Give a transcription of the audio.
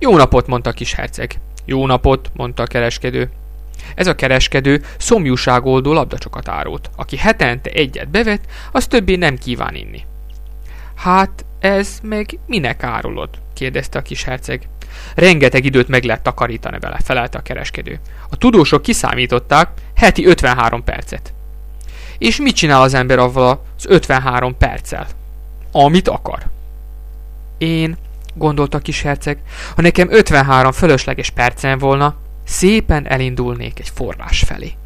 Jó napot, mondta a kis herceg. Jó napot, mondta a kereskedő. Ez a kereskedő szomjúságoldó labdacsokat árult. Aki hetente egyet bevet, az többé nem kíván inni. Hát, ez meg minek árulod? kérdezte a kis herceg. Rengeteg időt meg lehet takarítani vele, felelte a kereskedő. A tudósok kiszámították heti 53 percet. És mit csinál az ember avval az 53 perccel? Amit akar. Én, gondolta a kis herceg, ha nekem 53 fölösleges percem volna, szépen elindulnék egy forrás felé.